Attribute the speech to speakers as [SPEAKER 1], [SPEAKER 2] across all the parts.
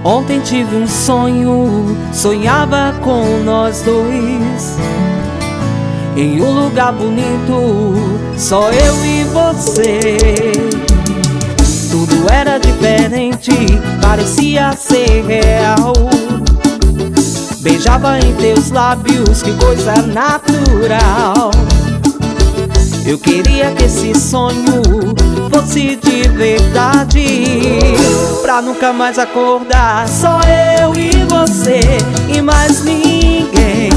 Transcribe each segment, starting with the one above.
[SPEAKER 1] Ontem tive um sonho, sonhava com nós dois em um lugar bonito, só eu e você. Tudo era diferente, parecia ser real. Beijava em teus lábios, que coisa natural. Eu queria que esse sonho fosse de verdade, pra nunca mais acordar. Só eu e você e mais ninguém.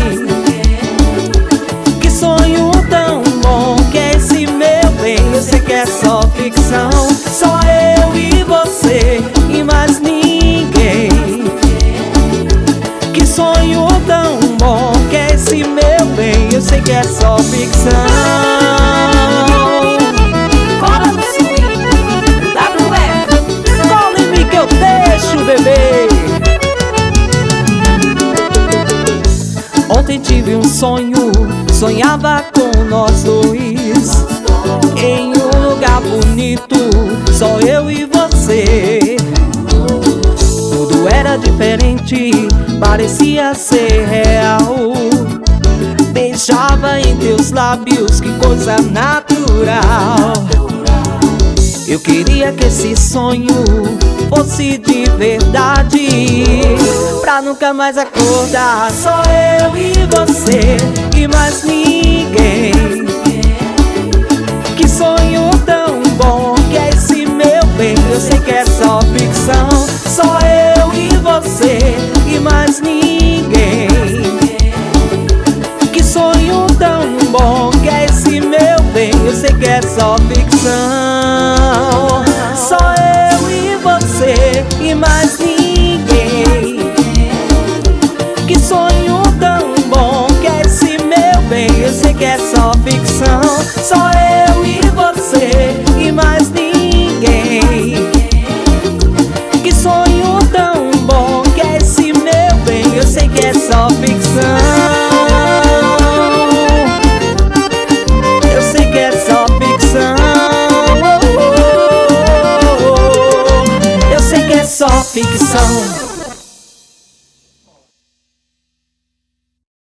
[SPEAKER 1] Que sonho tão bom que é esse, meu bem. Eu sei que é só ficção. Só eu e você e mais ninguém. Que sonho tão bom que é esse, meu bem. Eu sei que é só ficção. Ontem tive um sonho, sonhava com nós dois em um lugar bonito, só eu e você. Tudo era diferente, parecia ser real. Beijava em teus lábios, que coisa natural. Eu queria que esse sonho fosse de verdade, pra nunca mais acordar. Só eu e você e mais ninguém. Que sonho tão bom que é esse, meu bem. Eu sei que é só ficção. Só eu e você e mais ninguém. Que sonho tão bom que é esse, meu bem. Eu sei que é só ficção. Só eu e você e mais ninguém. Que sonho tão bom que é esse, meu bem. Eu sei que é só ficção. Só eu e você e mais ninguém. Que sonho tão bom que é esse, meu bem. Eu sei que é só ficção. Eu sei que é só ficção. Eu sei que é só ficção.